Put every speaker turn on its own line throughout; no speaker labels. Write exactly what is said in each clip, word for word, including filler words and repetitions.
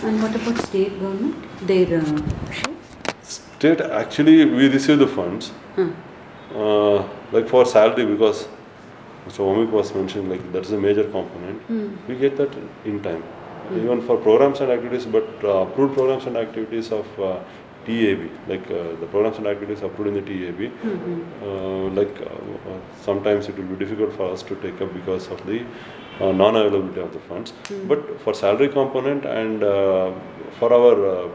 And what about state government? Their uh, share?
State, actually, we receive the funds.
Huh.
Uh, like for salary, because Mister Omik was mentioning, like that's a major component.
Hmm.
We get that in time.
Hmm.
Even for programs and activities, but uh, approved programs and activities of uh, T A B, like uh, the programs and activities approved in the T A B,
Hmm.
uh, like uh, uh, sometimes it will be difficult for us to take up because of the uh, non-availability of the funds.
Hmm.
But for salary component and uh, for our uh,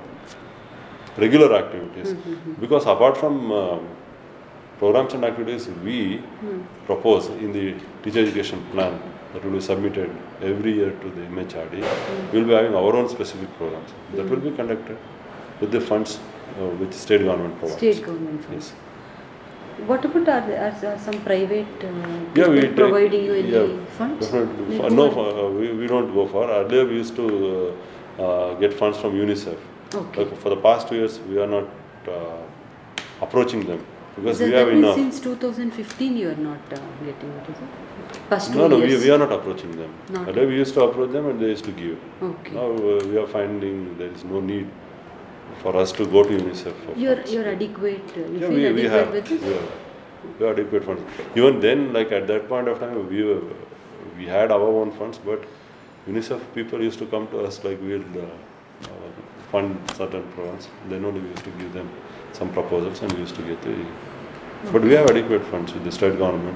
regular activities,
Hmm.
because apart from uh, programs and activities we
Hmm.
propose in the teacher education plan that will be submitted every year to the M H R D,
Hmm.
we will be having our own specific programs that
Hmm.
will be conducted with the funds uh, which state government provides.
State government funds.
Yes.
What about are there are there some private uh,
Yeah, we
people
take-
providing you any
yeah,
funds?
Definitely.
Like
F- No,
who are-
uh, we, we don't go far. Earlier we used to uh, uh, get funds from UNICEF.
Okay.
Like for the past two years we are not uh, approaching them because
So
we
that
have
means
enough.
since two thousand fifteen you are not uh, getting it, is it? Past two
No, no, we,
years.
we are not approaching them.
Not
Earlier we used to approach them and they used to give.
Okay.
Now uh, we are finding there is no need for us to go to UNICEF for
You're
funds.
you're adequate. Uh, you
Yeah,
feel
we,
adequate
we have,
with this?
we have, we have adequate funds. Even then, like at that point of time, we were, we had our own funds, but UNICEF people used to come to us like we'll uh, uh, fund certain programs. Then only we used to give them some proposals and we used to get the. But we have adequate funds with the state government.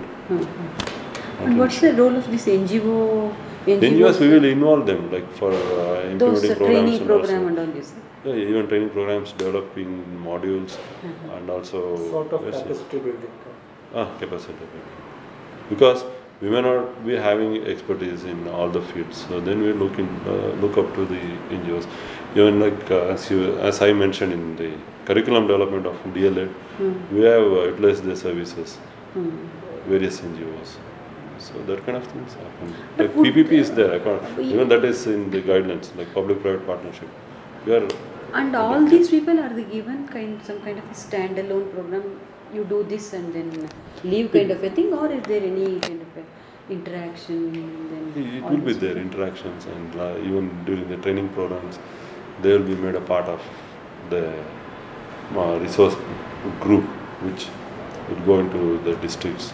Mhm. And what's the role of this N G O? N G Os,
N G Os, we will involve them like for uh,
those
implementing
uh,
programs
training
and
program
also,
and all this.
yeah, even training programs, developing modules,
Mhm.
and also
Sort of
yes,
capacity building.
ah, capacity building. Because we may not be having expertise in all the fields, so then we look in uh, look up to the N G Os. Even like uh, as you as I mentioned in the curriculum development of D L Ed,
Hmm.
we have uh, utilized their services,
Hmm.
various N G Os. So that kind of things happen.
But
Like
would-
P P P is there. I can't,
we-
even that is in the guidelines, like public-private partnership. We are.
And all these people are they given kind some kind of a standalone program? You do this and then leave kind of a thing, or is there any kind of a interaction? And then
It
all
will be
these
there,
people?
interactions, and uh, even during the training programs, they will be made a part of the uh, resource group which will go into the districts.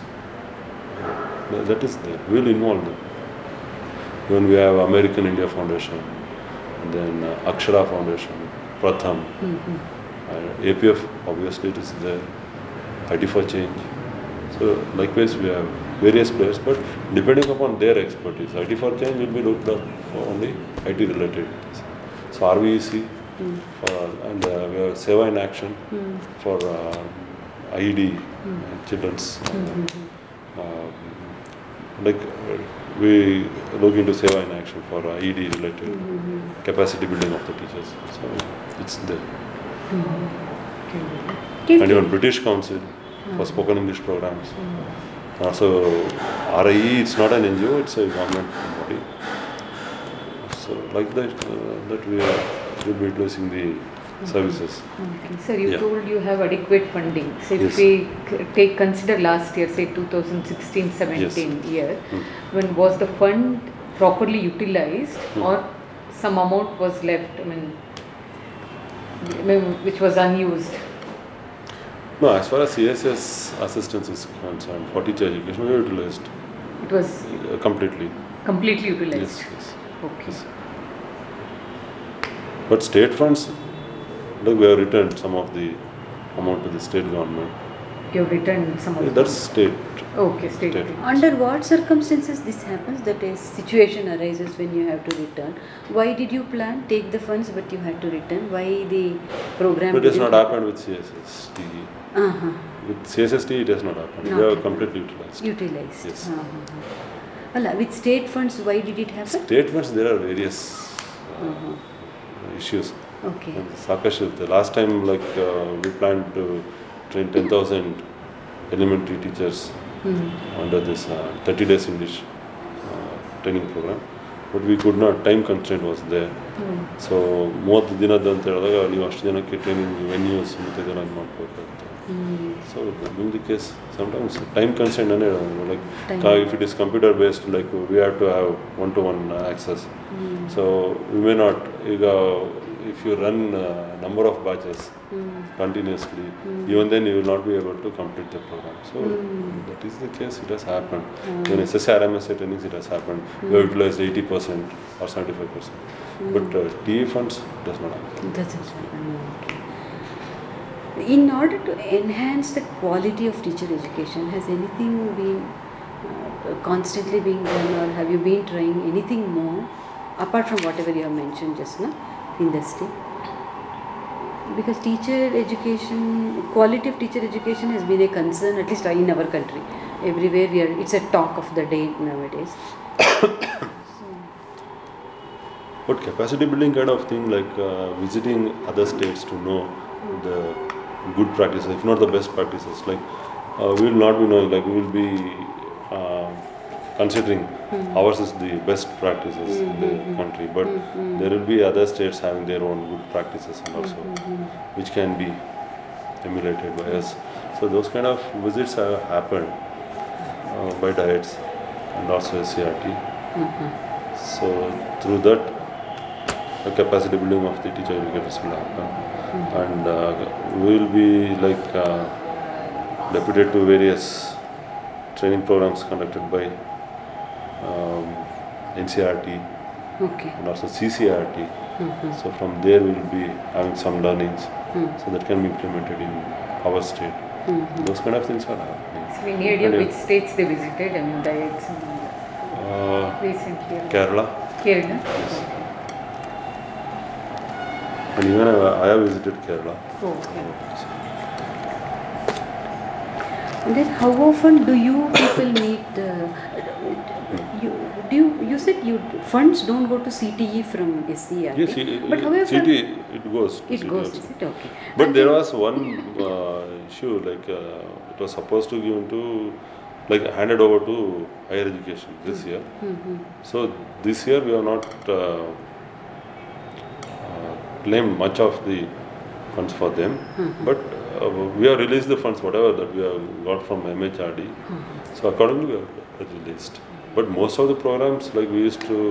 Th- That is there. We will involve them. Even we have American India Foundation, and then uh, Akshara Foundation, Pratham,
Mhm.
uh, A P F, obviously it is there, I T for Change. So likewise we have various players, but depending upon their expertise, I T for Change will be looked up for only I T related things. So R V E C,
Hmm.
for, and uh, we have Seva in Action
Hmm.
for uh, I E D,
Hmm.
uh, children's.
Mhm.
Um, like uh, we look into Seva in Action for I E D related
Mhm.
capacity building of the teachers. So it's there.
Mhm. Okay.
And
Okay.
even British Council for
Mhm.
spoken English programs.
Mhm.
Also, R I E, it's not an N G O, it's a government body. So, like that, uh, that we are will be utilizing the services.
Okay. Sir, you
Yeah.
told you have adequate funding. So if
Yes.
we c- take consider last year, say two thousand sixteen seventeen year,
Hmm.
when was the fund properly utilized
Hmm.
or some amount was left, I mean, I mean, which was unused?
No, as far as C S S assistance is concerned, for teacher education, we utilized
It was
uh, completely.
completely utilized.
Yes, yes.
Okay.
But state funds, like we have returned some of the amount to the state government.
You have returned some of the
That's state.
Okay, state.
State.
Under what circumstances this happens, that a situation arises when you have to return? Why did you plan, take the funds but you had to return? Why the program
But it has
didn't-
not happened with C S S T.
Uh-huh.
With C S S T, it has not happened.
Not
we have
happened.
completely utilized.
Utilized.
Yes.
Uh-huh. Alla, with state funds, why did it happen?
State funds, there are various uh,
Uh-huh.
issues.
Okay.
And Sakashu, the last time, like uh, we planned to train ten thousand elementary teachers
Hmm.
under this uh, thirty days English uh, training program, but we could not. Time constraint was there. So ಮೂವತ್ತು ದಿನದ ಅಂತ ಹೇಳಿದಾಗ ನೀವು ಅಷ್ಟು ಜನಕ್ಕೆ training venues ಮತ್ತು ಇದೆಲ್ಲ ಮಾಡ್ಕೋಬೇಕಾಗುತ್ತೆ. So in the case sometimes time constraint and like
Time.
uh, if it is computer based, like we have to have one to one access. So we may not ಈಗ if you run uh, number of batches continuously, even then you will not be able to complete the program. So that is the case. It has happened in S S R M S A trainings. It has happened. We have utilized eighty percent or seventy-five percent, but uh, T E funds does not happen.
Doesn't happen. Okay. In order to enhance the quality of teacher education, has anything been uh, constantly being done, or have you been trying anything more apart from whatever you have mentioned just now in the state? Because teacher education, quality of teacher education has been a concern, at least in our country. Everywhere we are, it's a talk of the day nowadays.
But capacity building kind of thing, like uh, visiting other states to know the good practices, if not the best practices, like uh, we will not be knowing, like we will be uh, considering ours is the best practices in the country, but there will be other states having their own good practices and also which can be emulated by us. So those kind of visits have happened uh, by diets and also S C R T. So through that, the capacity building of the teacher educators will happen, and uh, we will be like uh, deputed to various training programs conducted by um, N C R T
Okay.
and also C C R T. So from there we will be having some learnings, so that can be implemented in our state. Those kind of things are happening.
So any idea
And, uh,
which states they visited? I mean, diets and
Uh,
recently.
Kerala,
Kerala.
and even I, I have visited Kerala.
Oh, okay.
And then how often do you people meet? Uh, you do you, you said you funds don't go to C T E from S C R T.
Yes,
but however
C T it goes. to
it
C T
goes,
also.
is it okay?
But
And
there
then-
was one uh, issue, like uh, it was supposed to give to, like handed over to higher education this year. So this year we have not uh, uh, claimed much of the funds for them, but uh, we have released the funds, whatever that we have got from M H R D. So accordingly we have released. But most of the programs, like we used to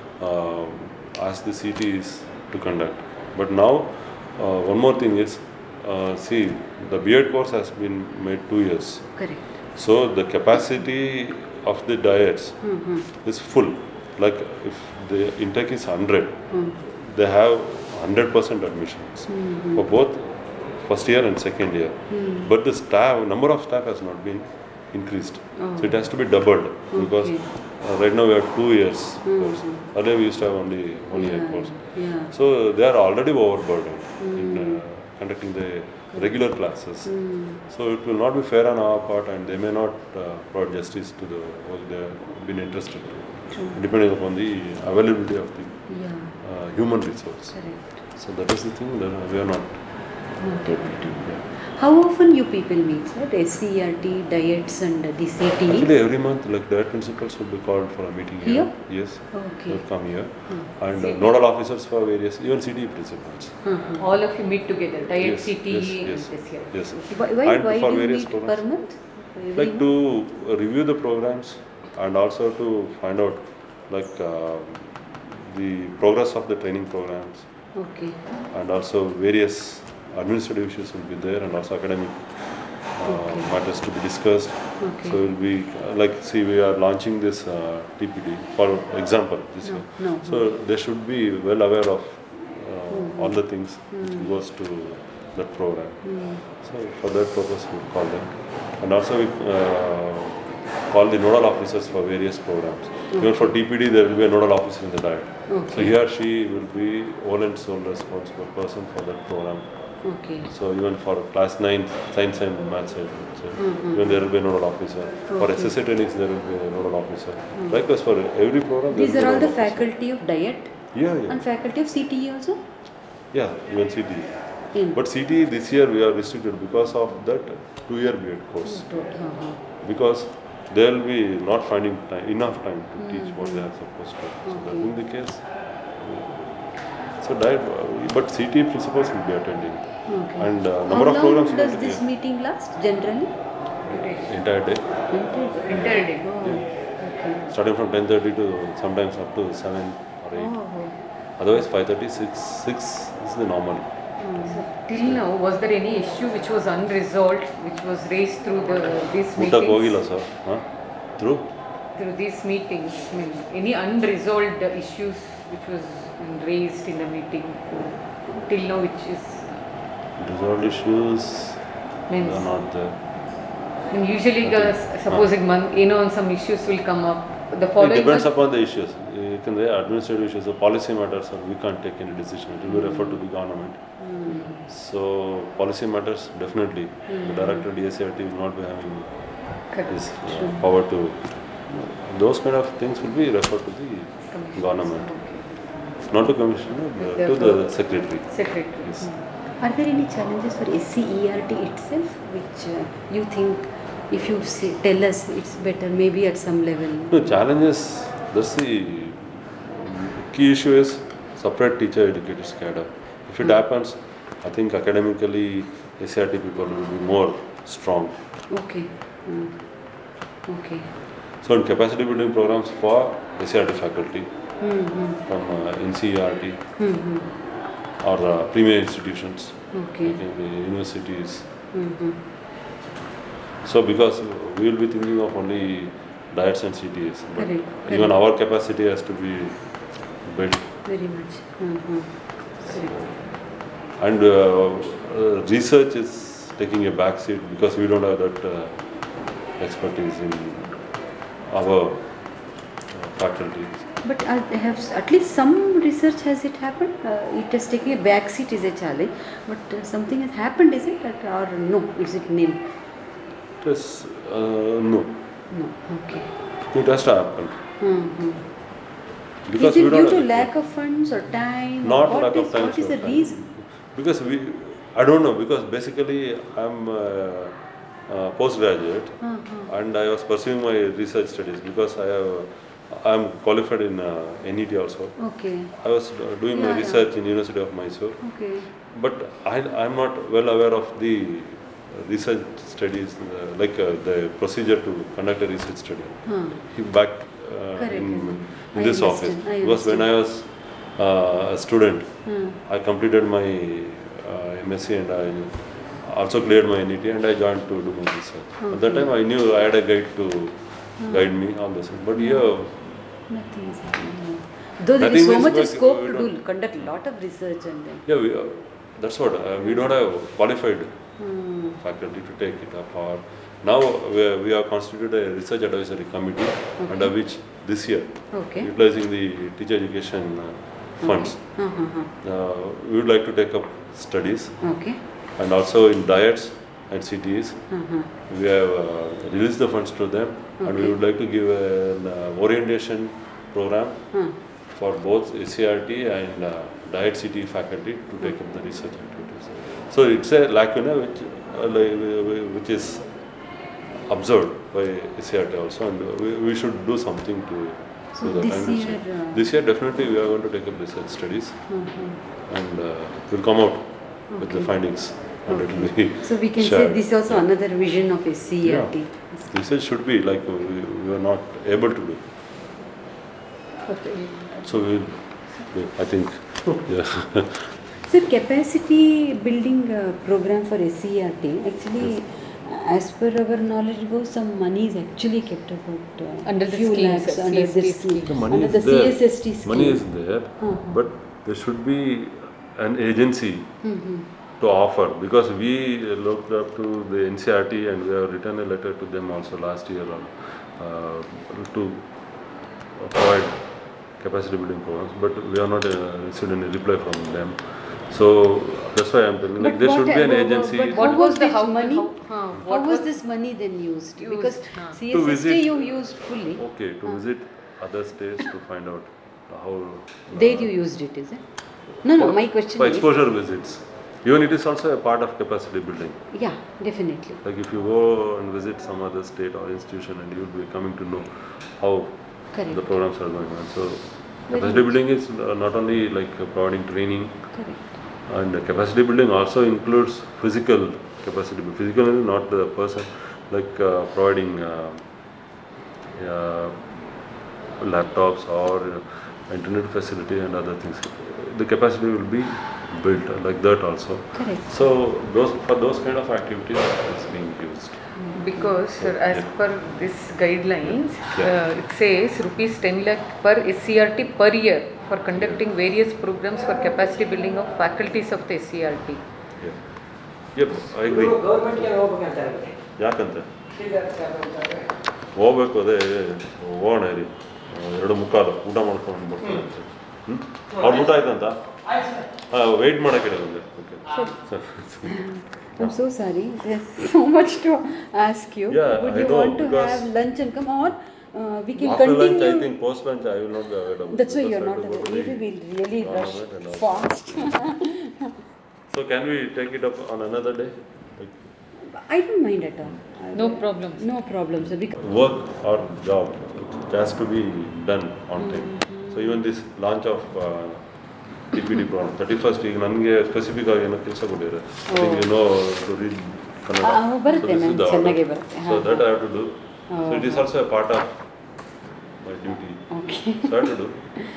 uh, ask the C Ts to conduct. But now uh, one more thing is, uh, see, the B Ed course has been made two years.
Correct.
So the capacity of the diets is full. Like if the intake is one hundred, they have one hundred percent admissions for both first year and second year. But the staff, number of staff has not been increased. So it has to be doubled, because
Okay.
uh, right now we have two years course. Earlier we used to have only one year
Yeah,
course.
yeah.
So they are already overburdened in uh, conducting the regular classes. So it will not be fair on our part, and they may not uh, provide justice to the work they have been interested to, depending upon the availability of the
Yeah,
uh, human resource.
correct.
So that is the thing that we are not.
Not able to. How often you people meet, sir? S C R T, diets and the C T E?
Actually, every month, like diet principals will be called for a meeting here.
Here?
Yes.
Okay.
They'll come here, and uh, nodal officers for various, even C T E principals.
All of you meet together. Diet,
Yes,
C T E,
yes,
and
yes,
this year.
yes.
Why, why,
And
why
for
do you
various
meet
programs.
per month? Every
Like
month?
to review the programs, and also to find out like uh, the progress of the training programs,
Okay.
and also various administrative issues will be there, and also academic uh,
Okay.
matters to be discussed.
Okay.
So it will be uh, like, see, we are launching this uh, T P D for example this
No,
year.
no.
So they should be well aware of uh, all the things which goes to that program. So for that purpose we call them, and also we uh, call the nodal officers for various programs. Even for T P D there will be a nodal officer in the diet. So
Okay.
he or she will be whole and sole responsible person for that program.
Okay.
So even for class nine science and maths, I would say, even there will be a nodal officer. For
Okay.
S S A trainings there will be a nodal officer. Likewise for every program. there
These
will
are
be a
all the
nodal officer.
faculty of diet
Yeah, yeah,
and faculty of C T E also?
yeah. Even C T E.
In.
But C T E this year we are restricted because of that two-year B Ed course.
Uh-huh.
Because they will be not finding time, enough time to teach what they are supposed to. So that being the case. So diet, uh, but C T E principals will be attending.
Okay.
And uh,
How
number of
long
programs
does
will be
this meeting last generally?
entire day,
Entire day.
Oh, okay.
starting from ten thirty to sometimes up to seven or eight.
Oh,
Otherwise five thirty, six, six is the normal.
So till now, was there any issue which was unresolved, which was raised through the these
Mutta
meetings?
Kogila sir, huh? Through?
Through these meetings, I mean, any unresolved issues which was raised in the meeting till now, which is
Resolved issues
means.
are not there.
I mean, usually,
Okay.
uh, supposing month, you know, some issues will come up. The
It
following
depends
month,
upon the issues. You can say administrative issues, or policy matters, or we can't take any decision. It will be referred to the government. So policy matters definitely. The director D S A T will not be having
correct.
his uh, power to. Those kind of things will be referred to the
Commissioners.
government,
Okay.
not to commissioner, but
The-
to the secretary.
Secretary.
Yes.
are there any challenges for S C E R T itself which uh, you think if you say, tell us it's better maybe at some level?
No, challenges, that's the key issue is separate teacher educators cadre. If it happens, I think academically S C E R T people will be more strong.
Okay. Mm. Okay.
So in capacity building programs for S C E R T faculty
Mm-hmm.
from uh, N C E R T
Mm-hmm.
or uh, premier institutions,
Okay.
like in the universities.
Mm-hmm.
So because we will be thinking of only diets and C T As, but
Correct,
even
correct.
our capacity has to be built.
Very much. Mm-hmm. Correct.
And uh, uh, research is taking a back seat because we don't have that uh, expertise in our uh, faculties.
But uh, have at least some research has it happened? Uh, it has taken a back seat is a challenge, but uh, something has happened, is it? That, or no? Is it nil?
It is, uh, no,
No. Okay.
it has to happen.
Mm-hmm.
Because
Is it
we
due
don't
to
have
lack of funds or time? or
Not
what
lack
is,
of time.
What is
sir.
the reason?
Because we, I don't know, because basically I'm uh, uh, postgraduate
Uh-huh.
and I was pursuing my research studies because I have, I'm qualified in uh, N E T also.
Okay.
I was uh, doing
Yeah,
my
yeah.
research in University of Mysore,
Okay.
but I, I'm not well aware of the research studies, uh, like uh, the procedure to conduct a research study.
Huh.
He back uh,
Correct,
in,
correct.
in
I
this office.
understand, I
Because when I was uh, a student,
Hmm.
I completed my uh, M S c and I also cleared my N E T and I joined to do my research. At that
Okay.
time I knew I had a guide to guide me on this. But here,
Nothing is happening. Though there
Nothing
is so
means
much of
like,
scope
we
to
don't-
do, conduct a lot of research and then.
yeah, we, uh, that's what, uh, we don't have qualified
Hmm.
faculty to take it up. Or now we, are- we have constituted a research advisory committee under which this year,
Okay.
utilizing the teacher education uh, funds,
Uh-huh.
uh, we would like to take up studies
Okay.
and also in diets and C T Es.
Uh-huh.
We have uh, released the funds to them and we
Okay.
would like to give an uh, orientation program
Huh.
for both S C E R T and uh, diet C T E faculty to take up the research activities. So it's a lacuna which, uh, like, which is observed by S C E R T also, and we, we should do something to
So
do that.
this
And
year, uh,
this year definitely we are going to take up research studies
Uh-huh.
and uh, we'll come out with the
Okay.
findings and it will be
So we can say
shared.
this is also another vision of S C E R T.
Research should be like we, we are not able to do.
Okay.
So we, we I think, yeah.
Sir, capacity building uh, program for S C E R T, actually, uh, as per our knowledge goes, some money is actually kept about uh,
Under the
few
scheme,
lakhs
sir,
under
C S
this
T
scheme,
scheme.
The money
under
is
the
there.
C S S T scheme.
Money is there,
Uh-huh.
but there should be an agency
Mhm.
to offer, because we looked up to the N C E R T and we have written a letter to them also last year on, uh, to provide capacity building programs, but we have not uh, received any reply from them. So that's why I'm telling, like
But
there
what
should be an
I-
agency
But
What
how
was
was
the
this
how
money?
How, huh,
How
what
was this money then used?
Used,
Because
huh.
C
To
S S T
visit-
you used fully.
okay to
Uh.
visit other states to find out how.
There
uh,
you used it, is it? No, no.
for-
My question
for
is.
exposure visits. Even it is also a part of capacity building.
Yeah, definitely.
Like if you go and visit some other state or institution and you will be coming to know how
Correct.
the programs are going on. So Capacity building is uh, not only like uh, providing training,
Correct.
and uh, capacity building also includes physical capacity. Physical is not the person, like uh, providing uh, uh, laptops or uh, internet facility and other things. The capacity will be built uh, like that also.
Correct.
So those for those kind of activities is being used.
Because sir, as
Yeah.
per this guidelines,
Yeah.
uh, it says rupees ten lakh per S C R T per year for conducting various programs for capacity building of faculties of the S C R T.
Yeah. Yep, I agree.
ಗೌರ್ಮೆಂಟ್ಗೆ ಹೋಗ್ಬೇಕಂತ
ಯಾಕಂತೆ ಹೋಗ್ಬೇಕು ಅದೇ ಹೋಗೋಣ ರೀ ಎರಡು ಮುಕ್ಕಾಲು ಊಟ ಮಾಡ್ಕೊಂಡು ಬರ್ತೀನಿ ಅಂತ ಹ್ಞೂ ಅವ್ರು ಊಟ ಆಯ್ತಂತ ಹಾಂ ವೆಯ್ಟ್ ಮಾಡೋಕ್ಕೆ ಬಂದೆ okay
I'm so sorry. There's so much to ask you.
Yeah,
Would
I
you
know,
want to
because
have lunch and come on? Uh, we can
after
continue.
lunch I think post lunch I will not be available.
That's why
because
you're
I
not
have to go
available.
to
Maybe
the
we'll really rush
tournament and all.
fast.
So can we take it up on another day? Like
I don't mind at all. I
No
will-
problem.
No problem, sir. Because
work or job, it has to be done on time. So even this launch of uh, T P D program, thirty-first ಈಗ ನನಗೆ specific ಆಗಿ ಏನೋ ಕೆಲಸ ಕೊಟ್ಟಿದ್ದಾರೆ you know to read Kannada.
ಆ, ಬರುತ್ತೆ, ನಂಗೆ ಚೆನ್ನಾಗೇ ಬರುತ್ತೆ.
ಸೊ
ಹಾ,
that I have to do.
Oh.
So it is also a part of my duty.
okay.
So I have to do.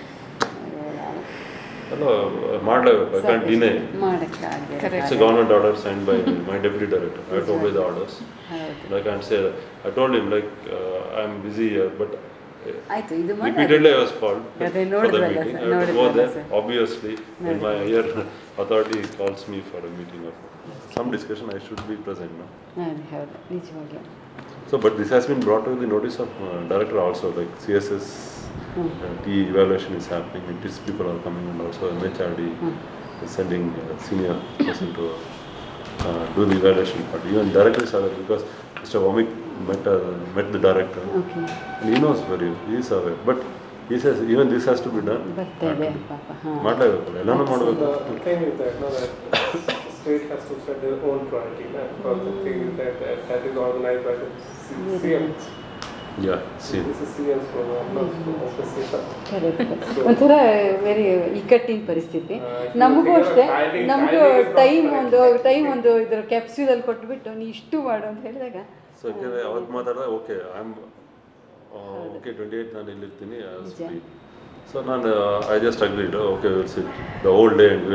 ಅಲ್ಲ ಮಾಡಲೇಬೇಕು, ಐ ಕ್ಯಾನ್ ಡಿನೈ.
ಮಾಡಕ್ಕಾಗಲ್ಲ.
Correct.
It's a government order signed by my deputy director. I have to obey the orders.
ಹೌದು.
I can't say, I told him like uh, I'm busy here, but uh,
ಆಯ್ತು, ಇದು ಮಾಡಿ
repeatedly I was called
ಅದೇ
for the
ನೋಡಿದ್ರಲ್ಲ
meeting.
Sir,
I have to go
ನೋಡಿದ್ರಲ್ಲ
there.
Sir.
Obviously, when my higher authority calls me for a meeting or some discussion, I should be present. No?
ಹೌದು, ಹೌದು, ನಿಜವಾಗ್ಲೂ.
So, but this has been brought to the notice of uh, director also. Like C S S
Hmm.
uh, T evaluation is happening. It is people are coming, and also M H R D
Hmm.
is sending a senior person to uh, do the evaluation part. Even directors are there because Mister Vomik met uh, met the director.
Okay.
And he knows very well. He is aware. But he says even this has to be done.
ಬರ್ತದೆ ಪಾಪ. ಹಾಂ.
ಮಾಡಲೇಬೇಕು, ಎಲ್ಲಾನು
So
ಮಾಡಬೇಕು.
the thing is that, no, that state has to set their own priority. No? Because the thing is that, that that is organized by the C- C M.
Yeah, see.
This is C M's program, not specific.
Correct. ಒಂಥರ very ಇಕ್ಕಟ್ಟಿನ ಪರಿಸ್ಥಿತಿ.
ಆ,
ನಮಗೂ
ಈಗ
ಅಷ್ಟೇ,
timing-
ನಮಗೂ
timing is
time
not
ಒಂದು
correct.
Time ಒಂದು ಇದ್ರ ಕ್ಯಾಪ್ಸ್ಯೂಲಲ್ಲಿ ಕೊಟ್ಬಿಟ್ಟು ನೀ ಇಷ್ಟು ಮಾಡು ಅಂತ ಹೇಳಿದಾಗ
ಸೊ ಯಾಕೆಂದರೆ ಅವತ್ತು ಮಾತಾಡಿದ್ರೆ okay I am okay twenty eight ನಾನು ಇಲ್ಲಿರ್ತೀನಿ
ನಿಜ.
ಸೊ ನಾನು I just agreed okay will sit the whole day and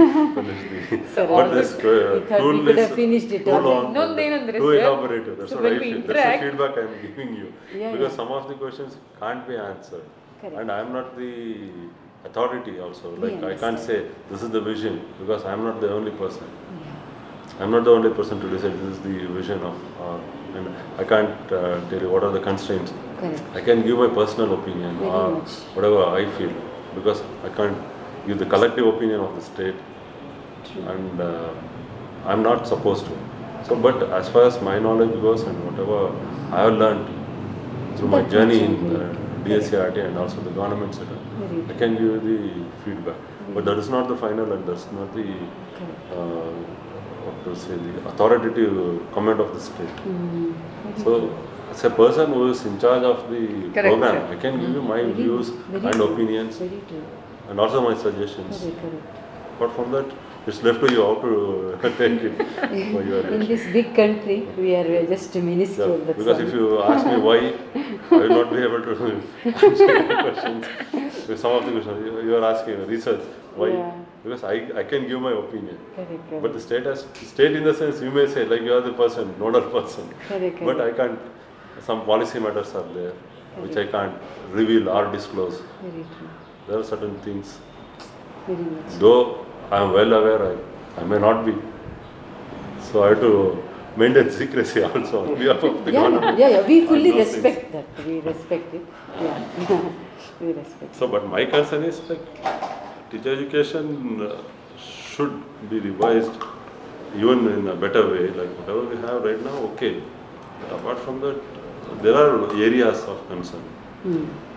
Sir,
but this
we thought we could have finished it already.
ಇನ್ನೊಂದೇನಂದ್ರೆ
to
sir,
elaborate that's
so
what I
when we
feel
interact-
that's feedback I am giving you
Yeah,
because
yeah.
Some of the questions can't be answered
Correct.
and I am not the authority also,
We
like I can't
understand.
say this is the vision because I am not the only person. I'm not the only person to decide this is the vision of, uh, and I can't uh, tell you what are the constraints.
Correct.
I can give my personal opinion
Very
or
much.
whatever I feel because I can't give the collective opinion of the state,
True.
and uh, I'm not supposed to. So, but as far as my knowledge goes and whatever I have learned through my
That
journey
much
in
I
uh,
agree.
D S C R T and also the government setup,
Very
I can give you the feedback. But that is not the final and that's not the
Correct.
uh, what to say the authoritative comment of the state.
Mm.
So, as a person who is in charge of the
Correct,
program,
sir.
I can give you my
Very-
views
very
and
true.
opinions
Very true.
and also my suggestions.
Correct, correct.
But from that, it's left to you how to take it for your
In this big country, we are uh, just minuscule.
Yeah,
That's
because
all.
if you ask me why, I will not be able to answer your questions. With some of the questions you you are asking, research, why?
Yeah.
Because I, I can give my opinion.
Correct, correct.
But the state has, state in the sense, you may say, like you are the person, nodal person.
Correct,
But I can't, some policy matters are there, which I can't reveal or disclose.
Very true.
There are certain things,
Very much.
though I am well aware, I, I may not be. So I have to maintain secrecy also on behalf of the
Yeah,
government.
yeah, yeah. We fully
on those
respect that. We respect it. Yeah. We respect.
So, but my concern is like teacher education uh, should be revised even in a better way. Like whatever we have right now, okay. But apart from that, there are areas of concern.
Hmm.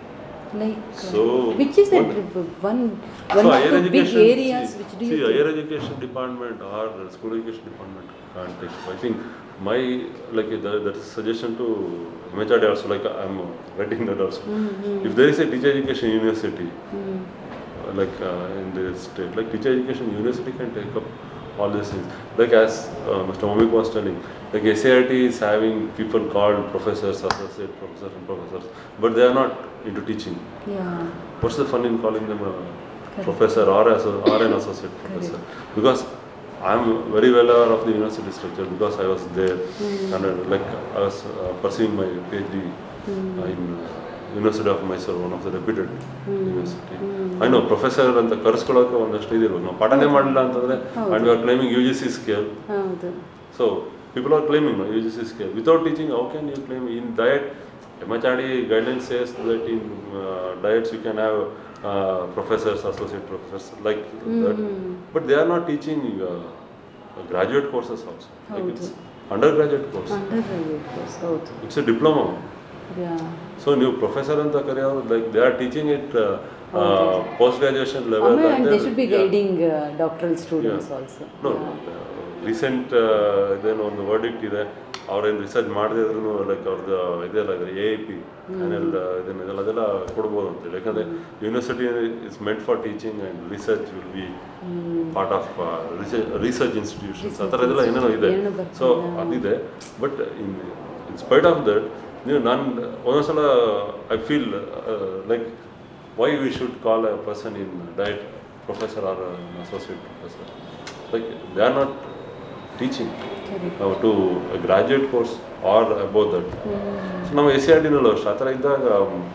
Like, uh,
So,
which is the
what-
dri- one,
So
one
higher
of the big
education,
areas
see,
which do
see
you
higher
think?
education department or school education department can't take. I think my like that, that is suggestion to M H R D also. Like I'm writing that also.
Mm-hmm.
If there is a teacher education university,
Mm.
uh, like uh, in the state, like teacher education university can take up all these things. Like as uh, Mister Momik was telling, like S A I T is having people called professors, associate professors, and professors, but they are not into teaching.
Yeah.
What's the fun in calling them a
Correct.
professor or, as a, or an associate professor? Because I'm very well aware of the university structure because I was there
Mm.
and uh, like I was uh, pursuing my PhD
Mm.
uh, in uh, University of Mysore, one of the reputed
Mm.
university.
Mm.
I know professor ಅಂತ ಕರೆಸ್ಕೊಳ್ಳೋಕೆ ಒಂದಷ್ಟು ಇದಿರ್ಬೋದು ನಾವು ಪಾಠನೇ ಮಾಡಲಿಲ್ಲ ಅಂತಂದರೆ
ಹೌದು.
and we are claiming U G C scale.
ಹೌದು.
So people are claiming no, U G C scale. Without teaching, how can you claim in diet? M H R D guidelines says that in uh, diets you can have uh, professors, associate professors like that.
Mm.
But they are not teaching uh, graduate courses also. Like
ಹೌದು.
it's undergraduate course.
Undergraduate course. ಹೌದು.
It's a diploma.
Yeah.
So ನೀವು professor ಅಂತ ಕರೆಯೋರು like they are teaching it uh, uh,
ಹೌದು.
post graduation level.
Amma,
and
and they
then-
should be
yeah.
guiding uh, doctoral students
Yeah.
also.
No,
Yeah.
Recent ಇದೇನೋ ಒಂದು verdict ಇದೆ ಅವ್ರೇನು research ಮಾಡದೇ ಇದ್ರೂ ಲೈಕ್ ಅವ್ರದ್ದು ಇದೆಲ್ಲ ಎ ಐ ಪಿ ಆ್ಯನಲ್ ಇದನ್ನೆಲ್ಲ ಅದೆಲ್ಲ ಕೊಡ್ಬೋದು ಅಂತೇಳಿ ಯಾಕಂದರೆ university is meant for teaching and research will be part of research institutions ಆ ಥರ ಇದೆಲ್ಲ ಏನೇನೋ ಇದೆ
ಏನೋ ಬರ್ತದೆ.
ಸೊ ಅದಿದೆ but in in spite of that ನೀವು ನಾನು ಒಂದೊಂದ್ಸಲ I feel like why we should call a person in ಡೈಟ್ professor or associate professor like they are not teaching uh, to a graduate course or above that. So now S A I T ನಲ್ಲೂ ಅಷ್ಟೇ ಆ ಥರ ಇದ್ದಾಗ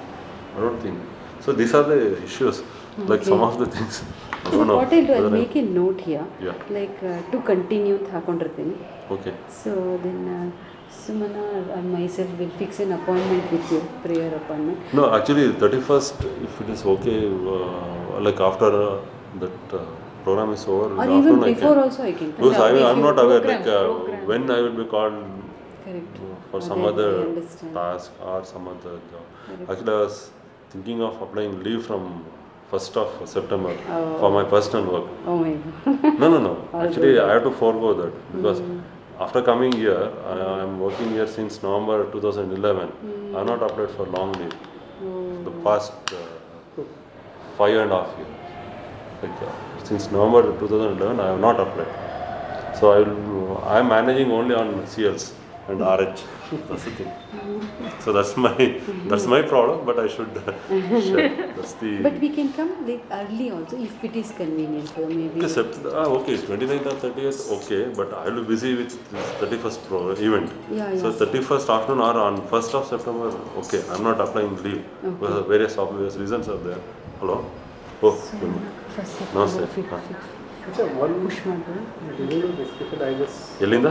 I don't think. So these are the issues, like some of the things. I
So
don't know
what I'll do, I'll
whether I-
make a note here,
Yeah.
like uh, to continue ಅಂತ ಹಾಕೊಂಡಿರ್ತೀನಿ.
Okay.
So then uh, Sumana or myself will fix an appointment with you, prayer appointment.
No, actually thirty-first, if it is okay, uh, like after uh, that uh, program is over,
Or
in the
even
afternoon I
before
can.
also I can.
Because I,
if
I'm
you
not aware
program-
like uh,
program.
when I will be called
Correct.
for
Okay,
some
I
other
understand.
task or some other job.
Correct.
Actually, I was thinking of applying leave from first of September
Oh.
for my personal work.
Oh my God.
No, no, no.
All
Actually,
good.
I have to forego that because after coming here, I am working here since November two thousand eleven. I have not applied for long leave. The past uh, five and a half years. Like, uh, since November two thousand eleven, I have not applied. So I will, I am managing only on C Ls and R H. That's the thing. So that's my that's my problem. But I should uh, share. That's the.
But we can come like early also if it is convenient for maybe.
Okay, sept- ah, okay, twenty-ninth or thirtieth, okay, but I will be busy with this thirty-first pro event.
Yeah,
So
yeah.
thirty-first afternoon or on first of September, okay, I'm not applying leave.
Okay.
Because various obvious reasons are there. Hello? Oh,
So,
good morning.
first
No,
September,
sir.
fix-
Ah.
fix-
So one
push ಮಾಡ್ಬಿಡು.
renewal discussion, I just
ಎಲ್ಲಿಂದ?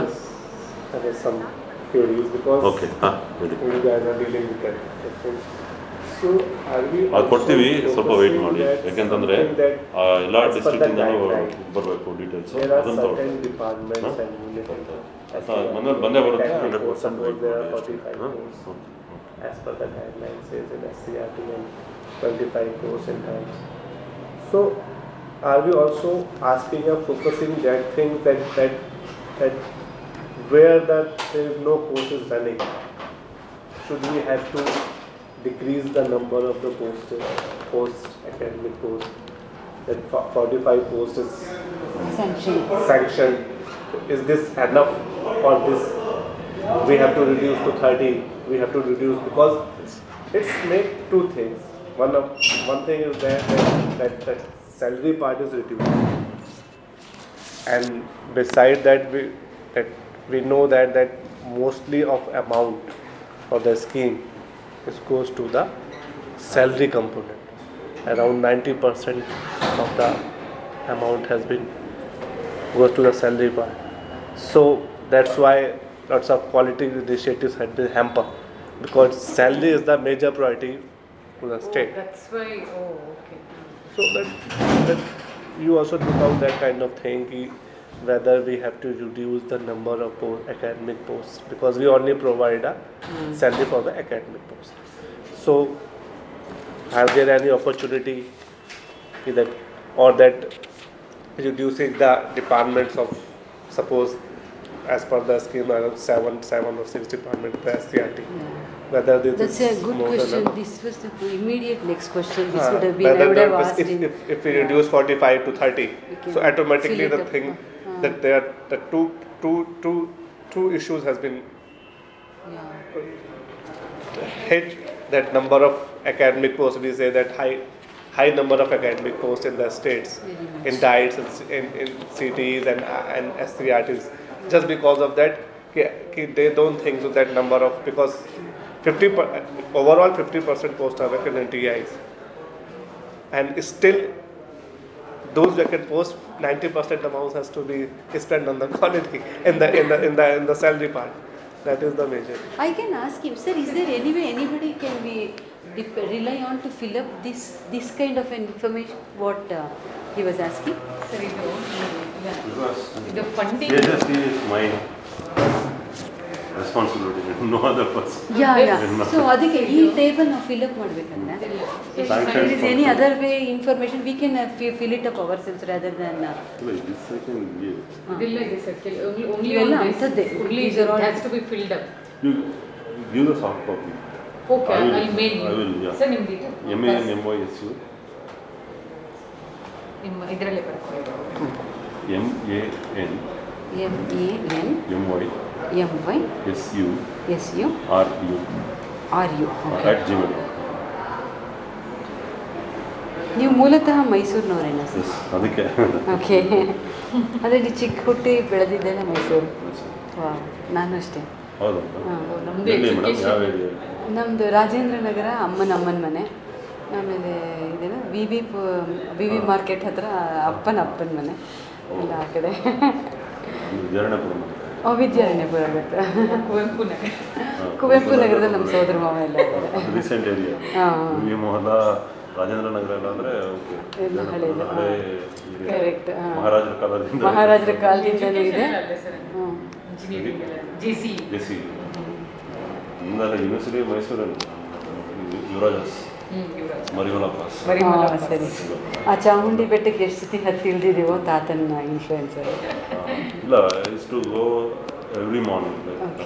I have some theories because
Okay, ಹಾಂ ಹೇಳಿ.
you guys are dealing with that. Okay. So are we
ಅದು
also
ಕೊಡ್ತೀವಿ ಸ್ವಲ್ಪ wait
focusing
ಮಾಡಿ
that
ಯಾಕೆಂತಂದರೆ
something that
ಎಲ್ಲ
as per the
ಡಿಸ್ಟ್ರಿಕ್ಟಿಂದನೂ
guideline,
ಬರಬೇಕು ಡೀಟೇಲ್ಸ್
there are
ಅದನ್ನು
certain
ತಗೊಳ್ಳಿ.
departments
Huh?
and units.
ಅದು ಬಂದೇ ಬಂದೇ ಬರುತ್ತೆ
Technical
hundred
course,
percent
suppose
wait
there are
ಮಾಡಿ ಅಷ್ಟೇ
forty-five
ಹಾಂ
courses
okay
as per the guidelines says in S C R T and twenty-five course in time. So are we also asking or focusing that things that that that where that there is no courses running, should we have to decrease the number of the post post academic post, that fo- forty-five posts is
Sanction.
sanctioned? Is this enough, or this we have to reduce to thirty? We have to reduce because it's make two things. One of one thing is that that, that, that salary part is reduced, and beside that we that we know that that mostly of amount of the scheme is goes to the salary component. Around ninety percent of the amount has been goes to the salary part. So that's why lots of quality initiatives had been hampered, because salary is the major priority to the
Oh,
state.
that's why. Oh, okay.
So that, that you also look out that kind of thing, ki whether we have to reduce the number of post, academic posts, because we only provide a salary for the academic posts. So are there any opportunity that or that reducing the departments of, suppose as per the scheme around seven seven or six departments the S C R T, whether this
That's
is
a good
more than
question.
enough?
This was the immediate next question. This
Ah,
would have been, I
whether
would
the-
have asked
if,
him.
if, if we
Yeah.
reduce forty-five to thirty,
can
so automatically
fill it
the
up.
thing
Ah.
that there the two two two two issues has been
Yeah.
hit, that number of academic posts. We say that high high number of academic posts in the states,
Very much.
in diets, in, c- in, in C Ts and and S C R Ts. Just because of that, ki- ki they don't think so that number of, because fifty per, overall fifty percent posts are vacant in T Is, and still those vacant posts, ninety percent amounts has to be spent on the quality in the in the in the in the salary part. That is the major.
I can ask him, sir, is there any way anybody can be dep- rely on to fill up this this kind of information? What uh, he was asking?
Sir, ಇದು
Because
ಇದು funding.
S S T is my responsibility, no other person.
Yeah,
This-
yeah. So ಅದಕ್ಕೆ ಈ table ನಾವು fill up ಮಾಡಬೇಕಂದ್ರೆ
Sanction
there is any other way information we can uh, fi- fill it up ourselves rather than uh,
Like this I can give.
ಇದಿಲ್ಲ ಇದೆ sir ಕೆಲ only only
ಇವೆಲ್ಲ
on this,
ಅಂಥದ್ದೇ.
only
These are
it
all-
has to be filled up.
You give the soft copy.
Okay,
I will-
I'll mail you.
I will, yeah.
Sir ನಿಮ್ದು ಇದು
M A N M Y S U.
ನಿಮ್ಮ ಇದರಲ್ಲೇ ಬರ್ಕೊಳ್ಳಿ.
M A N
M A N
M Y
M Y
S U
S U
R U
R U.
at gmail dot com.
ನೀವು ಮೂಲತಃ ಮೈಸೂರಿನವರೇನಾ sir?
Yes, ಅದಕ್ಕೆ
okay. ಅಂದರೆ ನೀವು ಚಿಕ್ಕ ಹುಟ್ಟಿ ಬೆಳೆದಿದ್ದೆಲ್ಲ ಮೈಸೂರು. ವಾ, ನಾನು ಅಷ್ಟೇ.
ಹೌದಾ
ಹಾಂ.
ನಮ್ದು
ಎಲ್ಲಿ ಮೇಡಮ್
education.
ಯಾವ ಏರಿಯಾ?
ನಮ್ಮದು ರಾಜೇಂದ್ರ ನಗರ ಅಮ್ಮನ ಅಮ್ಮನ ಮನೆ. ಆಮೇಲೆ ಇದೇನು V V V V market ಹತ್ರ ಅಪ್ಪನ ಅಪ್ಪನ ಮನೆ ಎಲ್ಲ ಆ ಕಡೆ.
ಜರಣಪುರ
ಓ, ವಿದ್ಯಾರಣ್ಯಪುರ ಗೊತ್ತಾ?
ಕುವೆಂಪು ನಗರ.
ಕುವೆಂಪು ನಗರದಲ್ಲಿ ನಮ್ಮ ಸೋದರ ಮಾವ ಎಲ್ಲ ಇದ್ದಾರೆ.
Recent area.
ಹಾಂ.
ವಿ ಮೊಹಲ್ಲ ರಾಜೇಂದ್ರ ನಗರ ಎಲ್ಲ ಅಂದರೆ ಓಕೆ.
ಎಲ್ಲ ಹಳೇದು.
ಹಳೆ ಏರಿಯಾ.
ಕರೆಕ್ಟ್. ಹಾಂ.
ಮಹಾರಾಜರ ಕಾಲದಿಂದ
ಮಹಾರಾಜರ ಕಾಲದಿಂದಲೂ ಇದೆ.
Education ಅಲ್ಲೇ ಸರ್.
ಹ್ಞೂ.
Engineering ಎಲ್ಲ. J C.
ಎಸ್ ಸಿ ನಿಮ್ದಲ್ಲ ಯೂನಿವರ್ಸಿಟಿ ಮೈಸೂರಲ್ಲಿ ಯುವರಾಜಸ್
ಹ್ಮ್, ಯುವರಾಜ್.
ಮರಿಮಲಪ್ಪ
ಮರಿಮಲ
ಹಾಂ, ಸರಿ. ಆ ಚಾಮುಂಡಿ ಬೆಟ್ಟಕ್ಕೆ ಎಷ್ಟು ಸತಿ ಹತ್ತಿ ಇಳಿದಿದ್ದೀವೋ ತಾತನ ಇನ್ಫ್ಲುಯೆನ್ಸರ್.
ಇಲ್ಲ is to go every morning like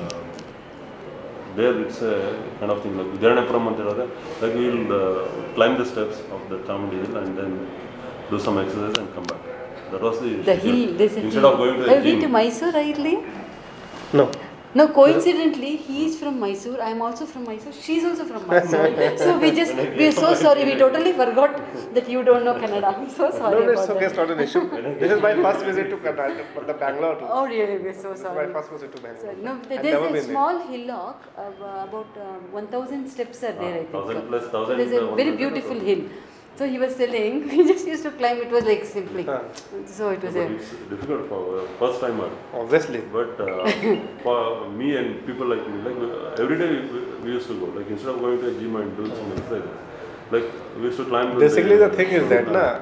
there it's a kind of thing like Vidyaranyapuram ಅಂತ ಹೇಳಿದ್ರೆ like will climb the steps of the Chamundi hill and then do some exercise and come back. That was the
The hill, there's a
instead of going to the
Have you been to
gym.
Mysore earlier?
No.
No, coincidentally, he is from Mysore. I am also from Mysore. She is also from Mysore. So we just, we are so sorry. We totally forgot that you don't know Kannada. I'm so sorry
No, no, it's
about
okay, it's
that.
not an issue. This is my first visit to Karnataka, but the Bangalore too.
Oh really? We are so
This is my
sorry.
first visit to Bangalore.
So, no,
I've
there's
never
a
been there.
small hillock, uh, about uh, one thousand steps are there, I think.
thousand plus thousand.
There's a very beautiful hill. So he was telling, we just used to climb. It was like simply.
Huh.
So it was
But
a.
it's difficult for uh, first timer.
Obviously.
But uh, for me and people like me, like uh, every day we, we used to go. Like instead of going to a gym and do some exercise, like we used to climb.
Basically, the thing is that na,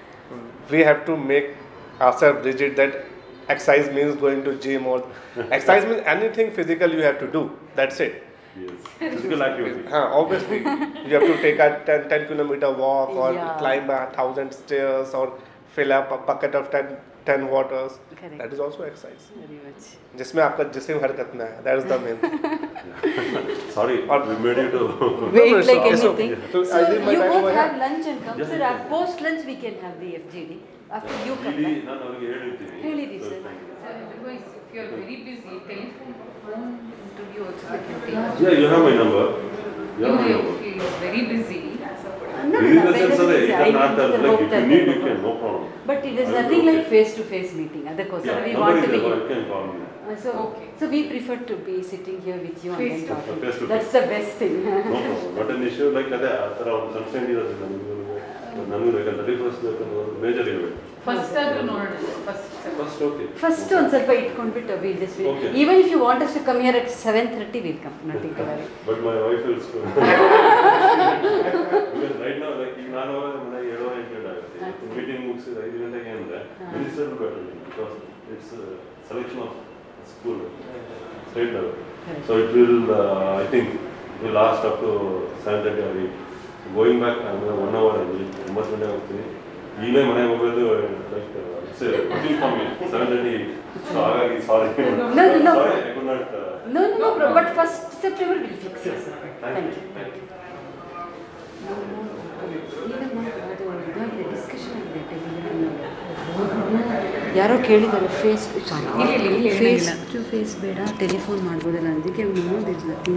we have to make ourselves rigid that exercise means going to gym or exercise means anything physical you have to do. That's it.
Yes, physical activity.
Huh, obviously, you have to take a ten, ten kilometer walk or
Yeah.
climb a thousand stairs or fill up a bucket of ten, ten waters.
Correct.
That is also exercise.
Very much.
जिसमें आपका जिस्म हरकत में है. That is the main.
Sorry, we made you to.
Wait
no, it's
like
okay. It's
anything.
okay. So,
So
I leave my
you
bag
both
over
have
here.
lunch and come.
Yeah,
Sir,
yeah.
at post lunch we can have the F G D. After you come
ಇಲ್ಲಿ
back.
ನಾನು ಅವ್ರಿಗೆ ಹೇಳಿರ್ತೀನಿ.
ಹೇಳಿರಿ sir.
Sir, otherwise, if you are very busy, telephone, phone interview also they can take.
Yeah, you have my number. You
You
have my
know,
number.
he is very busy.
No,
In
no,
the
no,
sense
that
that
is-
you
I
can
need
answer,
to
like
hope
if
that
you need,
no
you can, no
problem.
problem.
But it is
I will
nothing
do
like
okay.
face to face meeting. Adakosara
Yeah,
we
number
want
is
to be
there,
here.
you can call me.
Uh, So,
Okay.
so we prefer to be sitting here with you and
Face
then
to
talking.
face to
That's
face.
the best thing.
No problem. But an issue like ಅದೇ ಆ ಥರ ಒಂದು consent ಇರೋದು ನನಗೆ ನನಗೂ ಬೇಕಂತ ರಿಫರ್ಸ್ ಬೇಕಂತ ಒಂದು ಮೇಜರ್ ಇರಬೇಕು.
First ಆದ್ರೂ ನೋಡೋಣ. First.
First okay.
First ಒಂದು ಸ್ವಲ್ಪ ಇಟ್ಕೊಂಡ್ಬಿಟ್ಟು we'll just wait.
Okay.
Even if you want us to come here at seven thirty, we'll come. Nothing to worry.
But my wife ills because right ನಾವು like ಈಗ ನಾನು ಮನೆಗೆ ಏಳು ಎಂಟು ಗಂಟೆ ಆಗುತ್ತೆ ಮೀಟಿಂಗ್ ಮುಗಿಸಿದ ಐದು ಗಂಟೆಗೆ ಅಂದರೆ minister better because it's selection of school state level so it will I think it will last up to seven thirty or eight going back ಅಂದರೆ ಒನ್ ಅವರ್ ಅಲ್ಲಿ ಒಂಬತ್ತು ಗಂಟೆಗೆ ಹೋಗ್ತೀನಿ. ಈಗಲೇ ಮನೆಗೆ ಹೋಗೋದು ಸೆವೆನ್ ತರ್ಟಿ. ಸೊ ಹಾಗಾಗಿ sorry
No, no, no.
Sorry I could not.
No, no, no, no, but first September will fix it. Thank you. Thank you. ಯಾರೋ ಕೇಳಿದ್ದಾರೆ ಫೇಸ್ ಸಾರಿ
ಇಲ್ಲ, ಇಲ್ಲ, ಇಲ್ಲ, ಇಲ್ಲ.
ಫೇಸ್ ಟು ಫೇಸ್ ಬೇಡ ಟೆಲಿಫೋನ್ ಮಾಡ್ಬೋದಲ್ಲ ಅದಕ್ಕೆ ನೋಡಿಲ್ಲ.